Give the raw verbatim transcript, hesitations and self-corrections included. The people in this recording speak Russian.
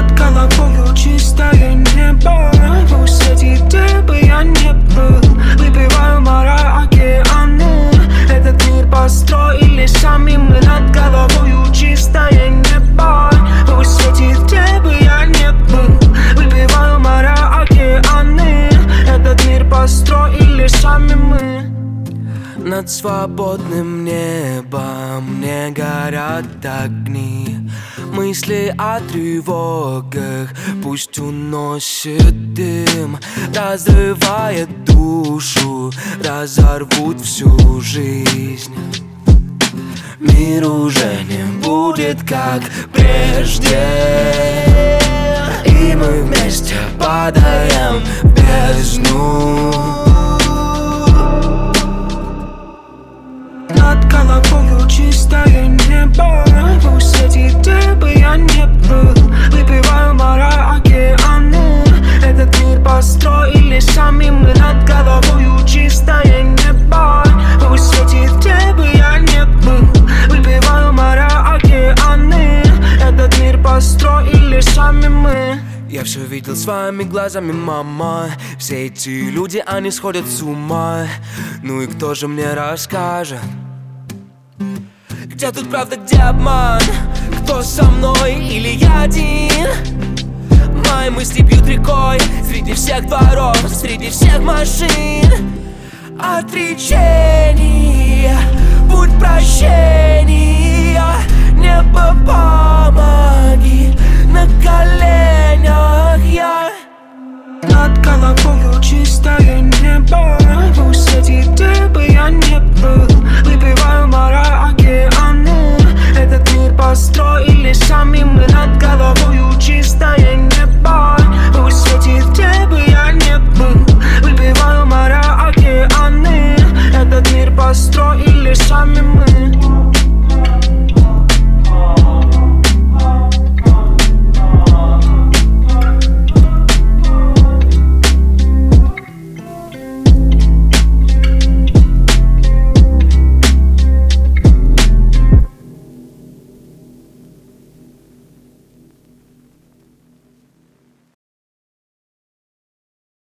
Над головою чистое небо, пусть светит, где бы я не был. Выпиваю мора океаны, этот мир построили сами мы. Над головою чистое небо, пусть светит, где бы я не был. Выпиваю мора океаны, этот мир построили сами мы. Над свободным небом не горят огни. Мысли о тревогах пусть уносит дым. Разрывает душу, разорвут всю жизнь. Мир уже не будет как прежде, и мы вместе падаем в бездну. Над головою чистое небо, пусть светит, где бы я не был. Выпиваю мора океаны, этот мир построили сами мы. Над головою чистое небо, пусть светит, где бы я не был. Выпиваю мора океаны, этот мир построили сами мы. Я все видел своими глазами, мама. Все эти люди, они сходят с ума. Ну и кто же мне расскажет, где тут правда, где обман? Кто со мной или я один? Мои мысли бьют рекой среди всех дворов, среди всех машин. Отречение, путь прощения, не